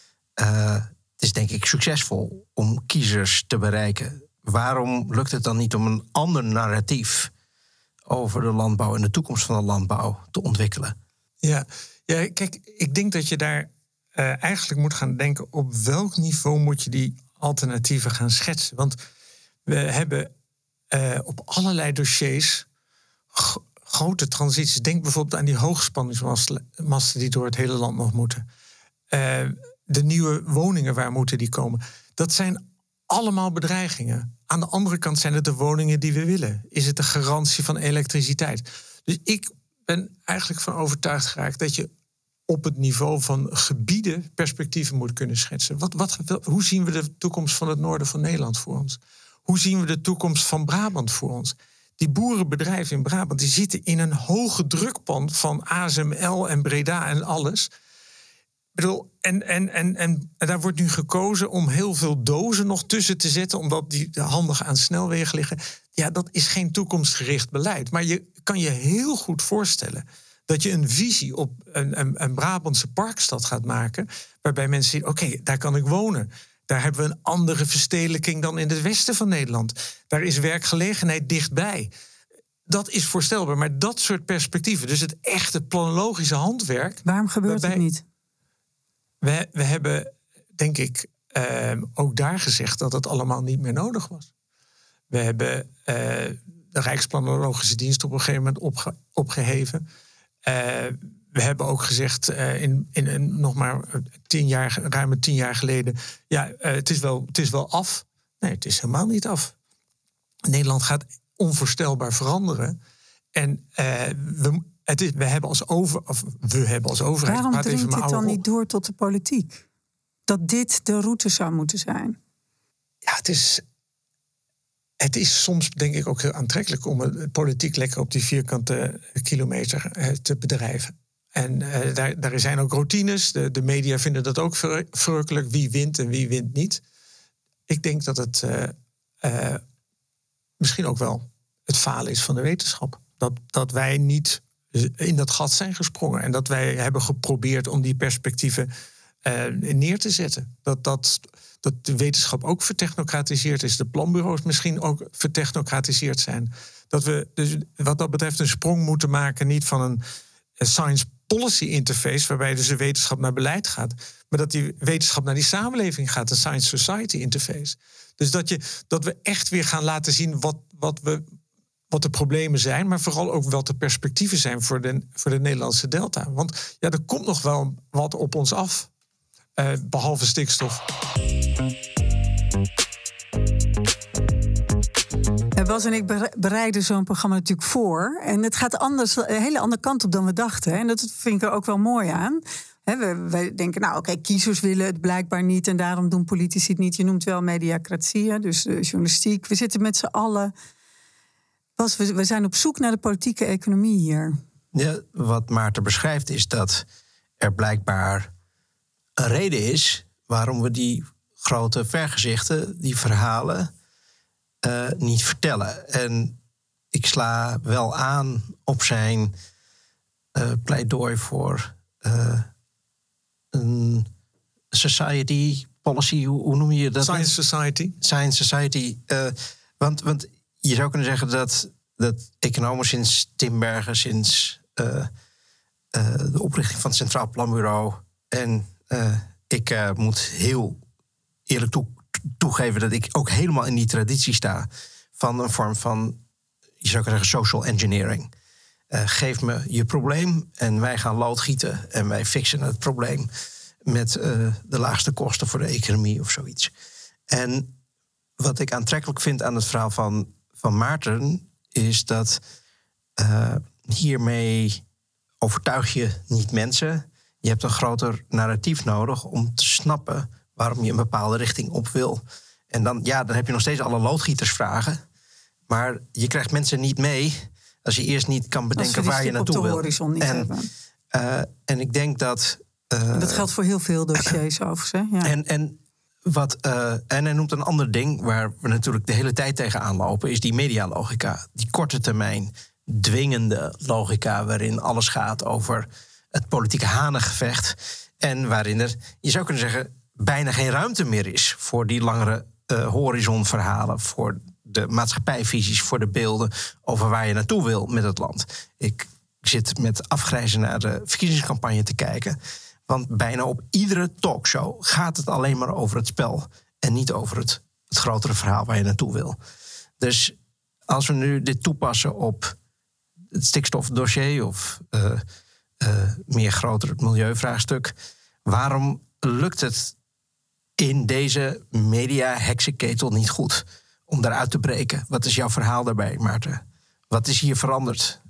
Het is denk ik succesvol om kiezers te bereiken. Waarom lukt het dan niet om een ander narratief over de landbouw en de toekomst van de landbouw te ontwikkelen? Ja, kijk, ik denk dat je daar eigenlijk moet gaan denken op welk niveau moet je die alternatieven gaan schetsen. Want we hebben op allerlei dossiers grote transities. Denk bijvoorbeeld aan die hoogspanningsmasten die door het hele land nog moeten. De nieuwe woningen, waar moeten die komen? Dat zijn allemaal bedreigingen. Aan de andere kant zijn het de woningen die we willen. Is het de garantie van elektriciteit? Dus ik ben eigenlijk van overtuigd geraakt dat je op het niveau van gebieden perspectieven moet kunnen schetsen. Hoe zien we de toekomst van het noorden van Nederland voor ons? Hoe zien we de toekomst van Brabant voor ons? Die boerenbedrijven in Brabant die zitten in een hoge drukpan van ASML en Breda en alles. Ik bedoel, en daar wordt nu gekozen om heel veel dozen nog tussen te zetten, omdat die handig aan snelwegen liggen. Ja, dat is geen toekomstgericht beleid. Maar je kan je heel goed voorstellen dat je een visie op een Brabantse parkstad gaat maken, waarbij mensen zien, oké, daar kan ik wonen. Daar hebben we een andere verstedelijking dan in het westen van Nederland. Daar is werkgelegenheid dichtbij. Dat is voorstelbaar, maar dat soort perspectieven, dus het echte planologische handwerk. Waarom gebeurt het niet? We hebben, denk ik, ook daar gezegd dat het allemaal niet meer nodig was. We hebben de Rijksplanologische Dienst op een gegeven moment opgeheven. We hebben ook gezegd, nog maar ruim 10 jaar geleden, ja, het is wel af. Nee, het is helemaal niet af. Nederland gaat onvoorstelbaar veranderen. En we hebben als overheid... Waarom dringt dit dan niet door tot de politiek? Dat dit de route zou moeten zijn? Ja, het is soms denk ik ook heel aantrekkelijk om het politiek lekker op die vierkante kilometer te bedrijven. En daar zijn ook routines. De media vinden dat ook verrukkelijk. Wie wint en wie wint niet. Ik denk dat het misschien ook wel het falen is van de wetenschap. Dat wij niet in dat gat zijn gesprongen. En dat wij hebben geprobeerd om die perspectieven neer te zetten. Dat de wetenschap ook vertechnocratiseerd is. De planbureaus misschien ook vertechnocratiseerd zijn. Dat we dus wat dat betreft een sprong moeten maken, niet van een science policy interface, waarbij dus de wetenschap naar beleid gaat, maar dat die wetenschap naar die samenleving gaat, een science society interface. Dus dat we echt weer gaan laten zien wat de problemen zijn, maar vooral ook wat de perspectieven zijn voor de Nederlandse delta. Want ja, er komt nog wel wat op ons af, behalve stikstof. Bas en ik bereiden zo'n programma natuurlijk voor. En het gaat een hele andere kant op dan we dachten. En dat vind ik er ook wel mooi aan. Wij denken, nou oké, kiezers willen het blijkbaar niet, en daarom doen politici het niet. Je noemt wel mediacratie, dus journalistiek. We zitten met z'n allen. Bas, we zijn op zoek naar de politieke economie hier. Ja, wat Maarten beschrijft is dat er blijkbaar een reden is waarom we die grote vergezichten, die verhalen, niet vertellen. En ik sla wel aan op zijn pleidooi voor een society policy. Hoe noem je dat? Science society. Science society. Want je zou kunnen zeggen dat economen sinds Timbergen, sinds de oprichting van het Centraal Planbureau. En ik moet heel eerlijk toegeven dat ik ook helemaal in die traditie sta van een vorm van, je zou kunnen zeggen, social engineering. Geef me je probleem en wij gaan loodgieten en wij fixen het probleem met de laagste kosten voor de economie of zoiets. En wat ik aantrekkelijk vind aan het verhaal van Maarten is dat hiermee overtuig je niet mensen. Je hebt een groter narratief nodig om te snappen waarom je een bepaalde richting op wil. En dan heb je nog steeds alle loodgietersvragen. Maar je krijgt mensen niet mee als je eerst niet kan bedenken waar je naartoe wil. Horizon niet hebben. En ik denk dat... dat geldt voor heel veel dossiers overigens. Hè? Ja. En hij noemt een ander ding waar we natuurlijk de hele tijd tegenaan lopen, is die medialogica. Die korte termijn, dwingende logica waarin alles gaat over het politieke hanengevecht. En waarin er, je zou kunnen zeggen, bijna geen ruimte meer is voor die langere horizonverhalen, voor de maatschappijvisies, voor de beelden over waar je naartoe wil met het land. Ik zit met afgrijzen naar de verkiezingscampagne te kijken. Want bijna op iedere talkshow gaat het alleen maar over het spel en niet over het grotere verhaal waar je naartoe wil. Dus als we nu dit toepassen op het stikstofdossier of meer groter het milieuvraagstuk, waarom lukt het in deze media-heksenketel niet goed om daaruit te breken? Wat is jouw verhaal daarbij, Maarten? Wat is hier veranderd?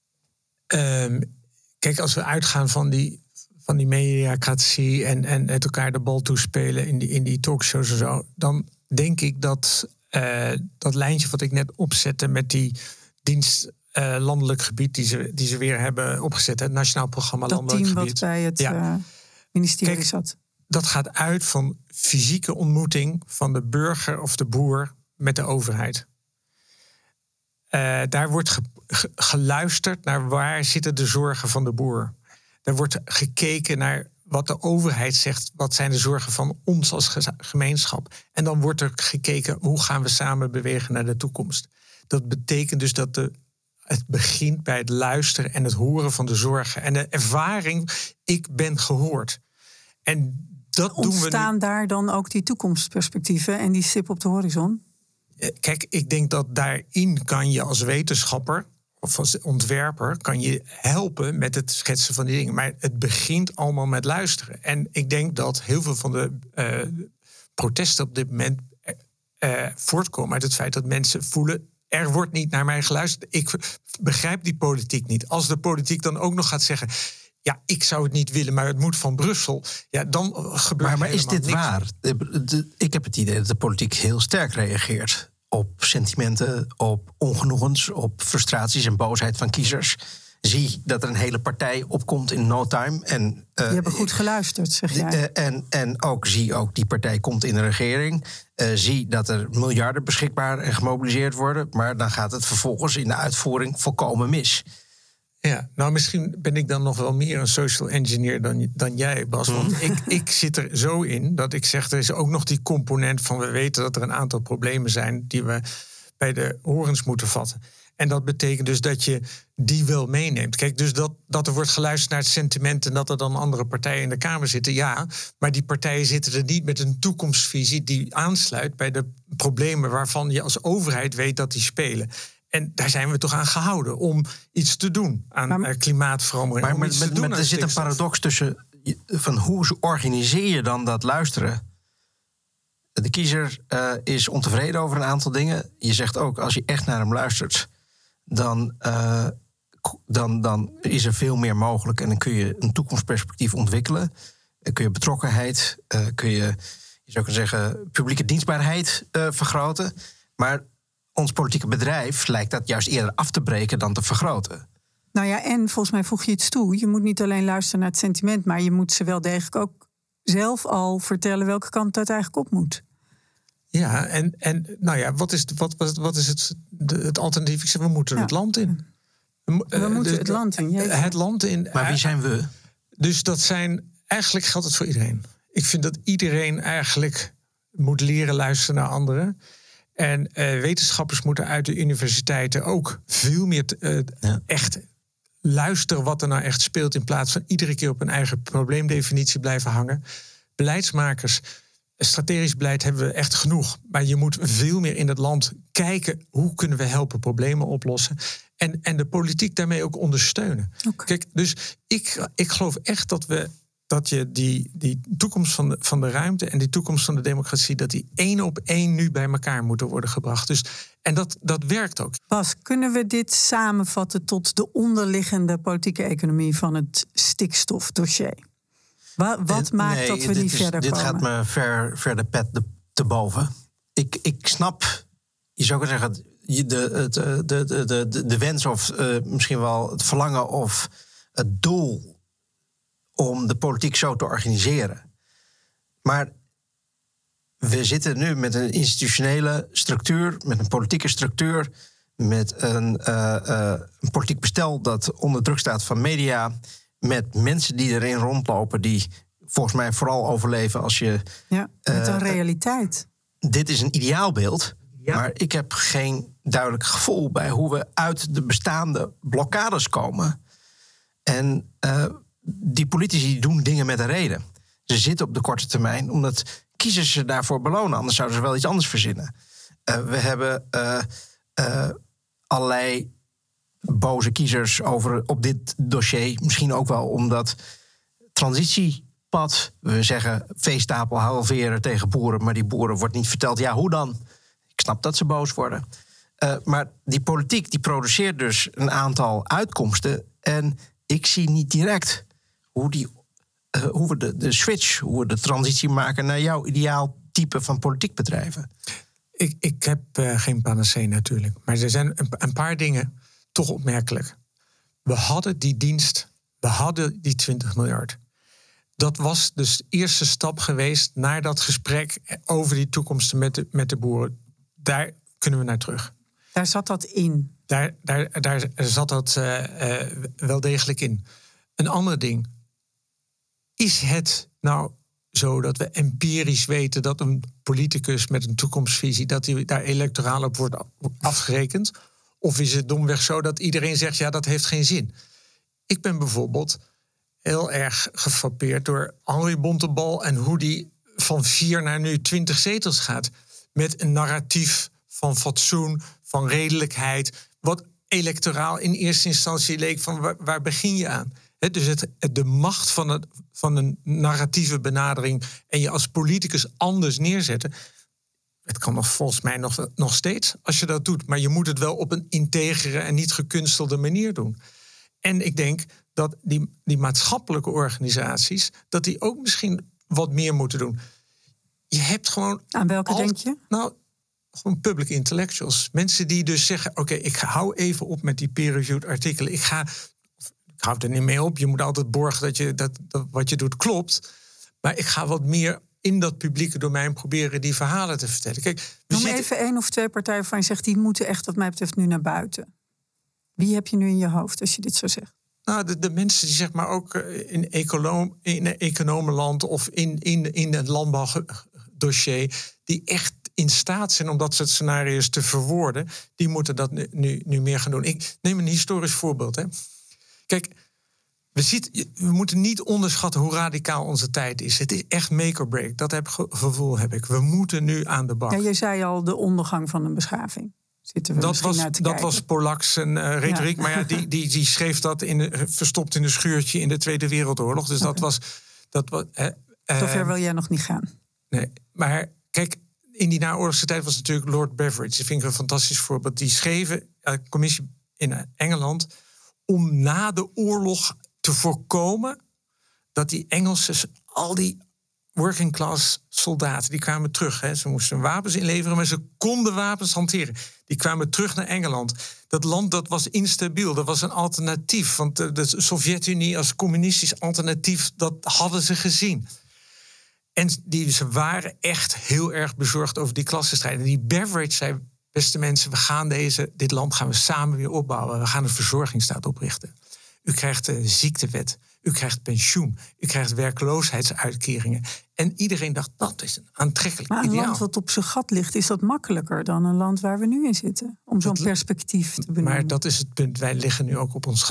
Kijk, als we uitgaan van die mediacratie en het elkaar de bal toespelen in die talkshows en zo, dan denk ik dat dat lijntje wat ik net opzette met die dienst landelijk gebied die ze weer hebben opgezet, het Nationaal Programma Landelijk Gebied. Dat team wat bij het ministerie zat. Dat gaat uit van fysieke ontmoeting van de burger of de boer met de overheid. Daar wordt geluisterd naar waar zitten de zorgen van de boer. Er wordt gekeken naar wat de overheid zegt. Wat zijn de zorgen van ons als gemeenschap? En dan wordt er gekeken hoe gaan we samen bewegen naar de toekomst. Dat betekent dus dat het begint bij het luisteren en het horen van de zorgen. En de ervaring, ik ben gehoord. En dat doen we nu. Ontstaan daar dan ook die toekomstperspectieven en die stip op de horizon? Kijk, ik denk dat daarin kan je als wetenschapper of als ontwerper kan je helpen met het schetsen van die dingen. Maar het begint allemaal met luisteren. En ik denk dat heel veel van de protesten op dit moment voortkomen uit het feit dat mensen voelen, er wordt niet naar mij geluisterd. Ik begrijp die politiek niet. Als de politiek dan ook nog gaat zeggen, ja, ik zou het niet willen, maar het moet van Brussel. Ja, dan gebeurt maar is dit niks. waar? Ik heb het idee dat de politiek heel sterk reageert op sentimenten, op ongenoegens, op frustraties en boosheid van kiezers. Zie dat er een hele partij opkomt in no time. En, die hebben goed geluisterd, zeg jij. En ook zie die partij komt in de regering. Zie dat er miljarden beschikbaar en gemobiliseerd worden. Maar dan gaat het vervolgens in de uitvoering volkomen mis. Ja, nou misschien ben ik dan nog wel meer een social engineer dan jij, Bas. Want ik zit er zo in dat ik zeg, er is ook nog die component van we weten dat er een aantal problemen zijn die we bij de horens moeten vatten. En dat betekent dus dat je die wel meeneemt. Kijk, dus dat er wordt geluisterd naar het sentiment en dat er dan andere partijen in de Kamer zitten, ja. Maar die partijen zitten er niet met een toekomstvisie die aansluit bij de problemen waarvan je als overheid weet dat die spelen. En daar zijn we toch aan gehouden om iets te doen aan klimaatverandering. Maar er zit een paradox tussen van hoe organiseer je dan dat luisteren? De kiezer is ontevreden over een aantal dingen. Je zegt ook, als je echt naar hem luistert, dan is er veel meer mogelijk. En dan kun je een toekomstperspectief ontwikkelen. Dan kun je betrokkenheid, kun je zou kunnen zeggen, publieke dienstbaarheid vergroten. Maar ons politieke bedrijf lijkt dat juist eerder af te breken dan te vergroten. Nou ja, en volgens mij voeg je iets toe. Je moet niet alleen luisteren naar het sentiment, maar je moet ze wel degelijk ook zelf al vertellen welke kant het eigenlijk op moet. Ja, en nou ja, wat is het alternatief? Ik zeg, we moeten het land in. We moeten het land in. Het land in. Maar wie zijn we? Dus eigenlijk geldt het voor iedereen. Ik vind dat iedereen eigenlijk moet leren luisteren naar anderen. En wetenschappers moeten uit de universiteiten ook veel meer echt luisteren wat er nou echt speelt, in plaats van iedere keer op een eigen probleemdefinitie blijven hangen. Beleidsmakers, strategisch beleid hebben we echt genoeg. Maar je moet veel meer in het land kijken, hoe kunnen we helpen problemen oplossen. En de politiek daarmee ook ondersteunen. Okay. Kijk, dus ik geloof echt dat je die toekomst van de ruimte en die toekomst van de democratie, dat die 1 op 1 nu bij elkaar moeten worden gebracht. Dus, en dat werkt ook. Bas, kunnen we dit samenvatten tot de onderliggende politieke economie van het stikstofdossier? Wat maakt dat we niet verder komen? Dit gaat me ver de pet te boven. Ik snap, je zou kunnen zeggen, de wens of misschien wel het verlangen of het doel om de politiek zo te organiseren. Maar we zitten nu met een institutionele structuur, met een politieke structuur, met een politiek bestel dat onder druk staat van media, met mensen die erin rondlopen, die volgens mij vooral overleven als je... Ja, met een realiteit. Dit is een ideaalbeeld, maar ik heb geen duidelijk gevoel bij hoe we uit de bestaande blokkades komen. En die politici doen dingen met een reden. Ze zitten op de korte termijn, omdat kiezers ze daarvoor belonen. Anders zouden ze wel iets anders verzinnen. We hebben allerlei boze kiezers op dit dossier. Misschien ook wel omdat transitiepad. We zeggen veestapel halveren tegen boeren, maar die boeren wordt niet verteld. Ja, hoe dan? Ik snap dat ze boos worden. Maar die politiek die produceert dus een aantal uitkomsten. En ik zie niet direct hoe we de switch, hoe we de transitie maken naar jouw ideaal type van politiek bedrijven. Ik heb geen panacee natuurlijk. Maar er zijn een paar dingen toch opmerkelijk. We hadden die dienst, we hadden die 20 miljard. Dat was dus de eerste stap geweest naar dat gesprek over die toekomsten met de boeren. Daar kunnen we naar terug. Daar zat dat in. Daar zat dat wel degelijk in. Een ander ding. Is het nou zo dat we empirisch weten dat een politicus met een toekomstvisie, dat hij daar electoraal op wordt afgerekend? Of is het domweg zo dat iedereen zegt, ja, dat heeft geen zin? Ik ben bijvoorbeeld heel erg gefrappeerd door Henri Bontebal en hoe die van 4 naar nu 20 zetels gaat. Met een narratief van fatsoen, van redelijkheid. Wat electoraal in eerste instantie leek van waar begin je aan? Dus de macht van een narratieve benadering en je als politicus anders neerzetten. Het kan volgens mij nog steeds als je dat doet. Maar je moet het wel op een integere en niet gekunstelde manier doen. En ik denk dat die maatschappelijke organisaties, dat die ook misschien wat meer moeten doen. Je hebt gewoon... Aan welke denk je? Nou, gewoon public intellectuals. Mensen die dus zeggen, oké, ik hou even op met die peer-reviewed artikelen. Ik hou er niet mee op. Je moet altijd borgen dat wat je doet klopt. Maar ik ga wat meer in dat publieke domein proberen die verhalen te vertellen. Kijk, Noem even 1 of 2 partijen waarvan je zegt, die moeten echt wat mij betreft nu naar buiten. Wie heb je nu in je hoofd als je dit zo zegt? Nou, de mensen die zeg maar ook in economenland of in het landbouwdossier, die echt in staat zijn om dat soort scenario's te verwoorden, die moeten dat nu meer gaan doen. Ik neem een historisch voorbeeld. Hè. Kijk, we moeten niet onderschatten hoe radicaal onze tijd is. Het is echt make or break. Dat gevoel heb ik. We moeten nu aan de bak. Ja, je zei al de ondergang van een beschaving. Dat was Polaks retoriek. Ja. Maar ja, die schreef dat verstopt in een schuurtje in de Tweede Wereldoorlog. Dus dat was... Zover wil jij nog niet gaan. Nee, maar kijk, in die naoorlogse tijd was natuurlijk Lord Beveridge. Dat vind ik een fantastisch voorbeeld. Die schreven, een commissie in Engeland, om na de oorlog te voorkomen dat die Engelsen, al die working class soldaten, die kwamen terug. Hè. Ze moesten wapens inleveren, maar ze konden wapens hanteren. Die kwamen terug naar Engeland. Dat land dat was instabiel, dat was een alternatief. Want de Sovjet-Unie als communistisch alternatief, dat hadden ze gezien. En ze waren echt heel erg bezorgd over die klassenstrijd. En die Beveridge zei, beste mensen, we gaan dit land gaan we samen weer opbouwen. We gaan een verzorgingsstaat oprichten. U krijgt de ziektewet, u krijgt pensioen, u krijgt werkloosheidsuitkeringen. En iedereen dacht, dat is een aantrekkelijk ideaal. Maar een land wat op zijn gat ligt, is dat makkelijker dan een land waar we nu in zitten? Om zo'n perspectief te benoemen. Maar dat is het punt, wij liggen nu ook op ons gat.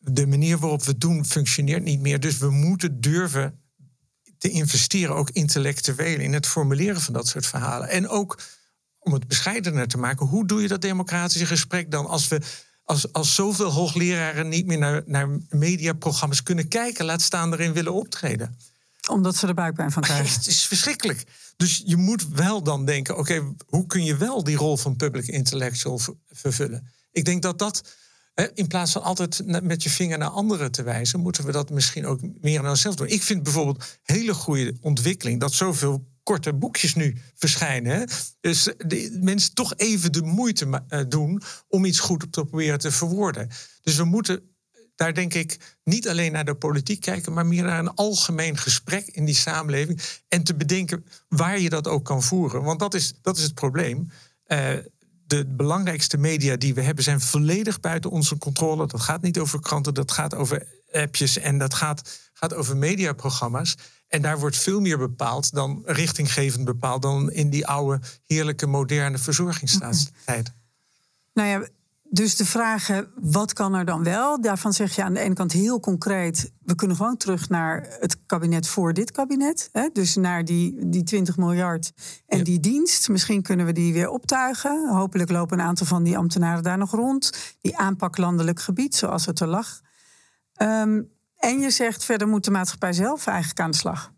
de manier waarop we het doen functioneert niet meer. Dus we moeten durven te investeren, ook intellectueel, in het formuleren van dat soort verhalen. En ook, om het bescheidener te maken, hoe doe je dat democratische gesprek dan als zoveel hoogleraren niet meer naar mediaprogramma's kunnen kijken, laat staan erin willen optreden? Omdat ze er buikpijn van krijgen. Het is verschrikkelijk. Dus je moet wel dan denken, oké, hoe kun je wel die rol van public intellectual vervullen? Ik denk dat in plaats van altijd met je vinger naar anderen te wijzen, moeten we dat misschien ook meer naar onszelf doen. Ik vind bijvoorbeeld hele goede ontwikkeling dat zoveel korte boekjes nu verschijnen. Hè? Dus de mensen toch even de moeite doen om iets goed op te proberen te verwoorden. Dus we moeten daar denk ik niet alleen naar de politiek kijken, maar meer naar een algemeen gesprek in die samenleving. En te bedenken waar je dat ook kan voeren. Want dat is het probleem. De belangrijkste media die we hebben zijn volledig buiten onze controle. Dat gaat niet over kranten, dat gaat over appjes en dat gaat over mediaprogramma's. En daar wordt veel meer bepaald dan richtinggevend bepaald dan in die oude, heerlijke, moderne verzorgingsstaatstijd. Nou ja, dus de vragen, wat kan er dan wel? Daarvan zeg je aan de ene kant heel concreet, we kunnen gewoon terug naar het kabinet voor dit kabinet. Hè? Dus naar die 20 miljard en die dienst. Misschien kunnen we die weer optuigen. Hopelijk lopen een aantal van die ambtenaren daar nog rond. Die aanpak landelijk gebied, zoals het er lag. En je zegt, verder moet de maatschappij zelf eigenlijk aan de slag.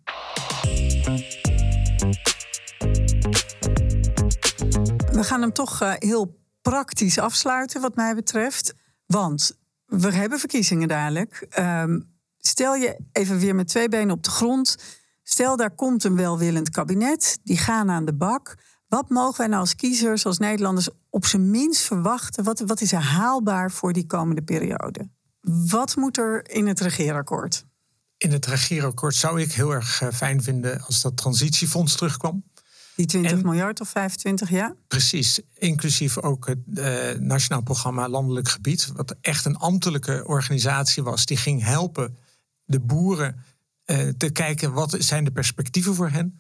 We gaan hem toch heel praktisch afsluiten wat mij betreft. Want we hebben verkiezingen dadelijk. Stel je even weer met 2 benen op de grond. Stel daar komt een welwillend kabinet. Die gaan aan de bak. Wat mogen wij nou als kiezers, als Nederlanders op zijn minst verwachten? Wat is er haalbaar voor die komende periode? Wat moet er in het regeerakkoord? In het regeerakkoord zou ik heel erg fijn vinden als dat transitiefonds terugkwam. Die 20 miljard of 25, ja? Precies, inclusief ook het Nationaal Programma Landelijk Gebied, wat echt een ambtelijke organisatie was. Die ging helpen de boeren te kijken wat zijn de perspectieven voor hen.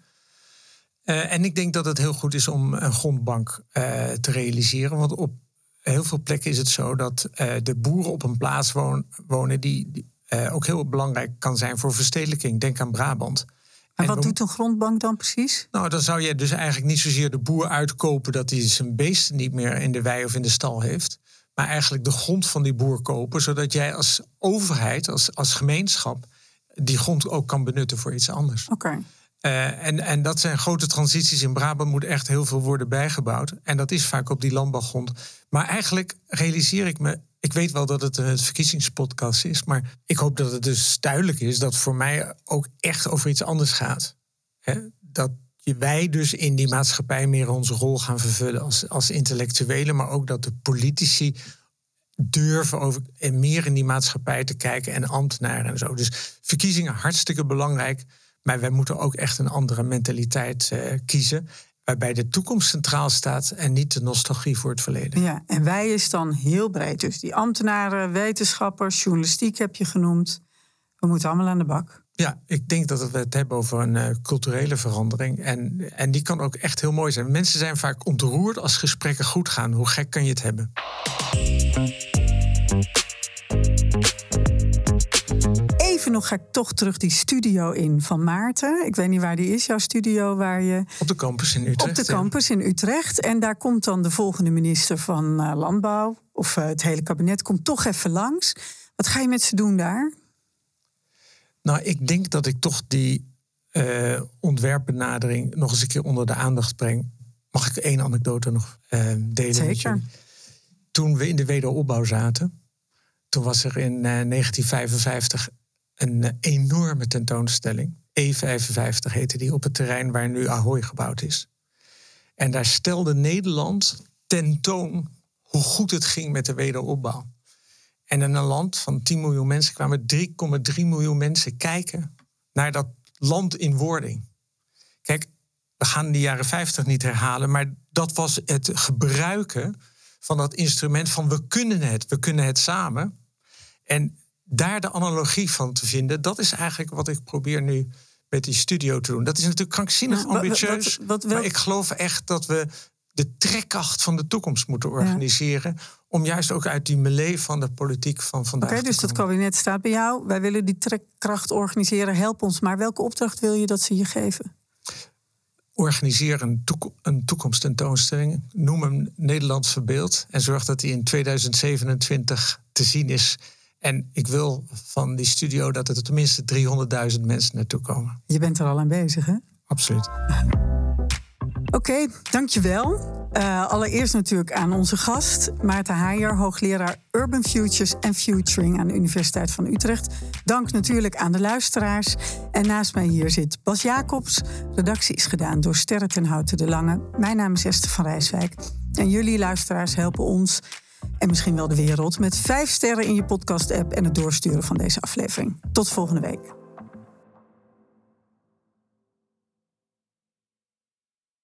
En ik denk dat het heel goed is om een grondbank te realiseren. Want op heel veel plekken is het zo dat de boeren op een plaats wonen die ook heel belangrijk kan zijn voor verstedelijking. Denk aan Brabant. En wat doet een grondbank dan precies? Nou, dan zou je dus eigenlijk niet zozeer de boer uitkopen dat hij zijn beesten niet meer in de wei of in de stal heeft. Maar eigenlijk de grond van die boer kopen, zodat jij als overheid, als gemeenschap, die grond ook kan benutten voor iets anders. Oké. En dat zijn grote transities. In Brabant moet echt heel veel worden bijgebouwd. En dat is vaak op die landbouwgrond. Maar eigenlijk realiseer ik me, ik weet wel dat het een verkiezingspodcast is, maar ik hoop dat het dus duidelijk is dat voor mij ook echt over iets anders gaat. Dat wij dus in die maatschappij meer onze rol gaan vervullen als intellectuelen, maar ook dat de politici durven meer in die maatschappij te kijken en ambtenaren en zo. Dus verkiezingen hartstikke belangrijk, maar wij moeten ook echt een andere mentaliteit kiezen, waarbij de toekomst centraal staat en niet de nostalgie voor het verleden. Ja, en wij is dan heel breed. Dus die ambtenaren, wetenschappers, journalistiek heb je genoemd. We moeten allemaal aan de bak. Ja, ik denk dat we het hebben over een culturele verandering. En die kan ook echt heel mooi zijn. Mensen zijn vaak ontroerd als gesprekken goed gaan. Hoe gek kan je het hebben? Even nog ga ik toch terug die studio in van Maarten. Ik weet niet waar die is, jouw studio waar je... Op de campus in Utrecht. Op de campus in Utrecht. En daar komt dan de volgende minister van Landbouw, of het hele kabinet, komt toch even langs. Wat ga je met ze doen daar? Nou, ik denk dat ik toch die ontwerpbenadering nog eens een keer onder de aandacht breng. Mag ik 1 anekdote nog delen? Zeker. Toen we in de wederopbouw zaten, toen was er in 1955 een enorme tentoonstelling. E55 heette die, op het terrein waar nu Ahoy gebouwd is. En daar stelde Nederland tentoon hoe goed het ging met de wederopbouw. En in een land van 10 miljoen mensen kwamen 3,3 miljoen mensen kijken naar dat land in wording. Kijk, we gaan de jaren 50 niet herhalen, maar dat was het gebruiken van dat instrument van we kunnen het samen. En daar de analogie van te vinden, dat is eigenlijk wat ik probeer nu met die studio te doen. Dat is natuurlijk krankzinnig ambitieus, maar ik geloof echt dat we de trekkracht van de toekomst moeten organiseren. Om juist ook uit die melee van de politiek van vandaag te komen. Dus dat kabinet staat bij jou. Wij willen die trekkracht organiseren. Help ons. Maar welke opdracht wil je dat ze je geven? Organiseer een toekomsttentoonstelling. Noem hem Nederlands verbeeld. En zorg dat die in 2027 te zien is. En ik wil van die studio dat er tenminste 300.000 mensen naartoe komen. Je bent er al aan bezig, hè? Absoluut. Oké, dankjewel. Allereerst natuurlijk aan onze gast, Maarten Haijer, hoogleraar Urban Futures en Futuring aan de Universiteit van Utrecht. Dank natuurlijk aan de luisteraars. En naast mij hier zit Bas Jacobs. Redactie is gedaan door Sterre ten Houten de Lange. Mijn naam is Esther van Rijswijk. En jullie luisteraars helpen ons en misschien wel de wereld met 5 sterren in je podcast-app en het doorsturen van deze aflevering. Tot volgende week.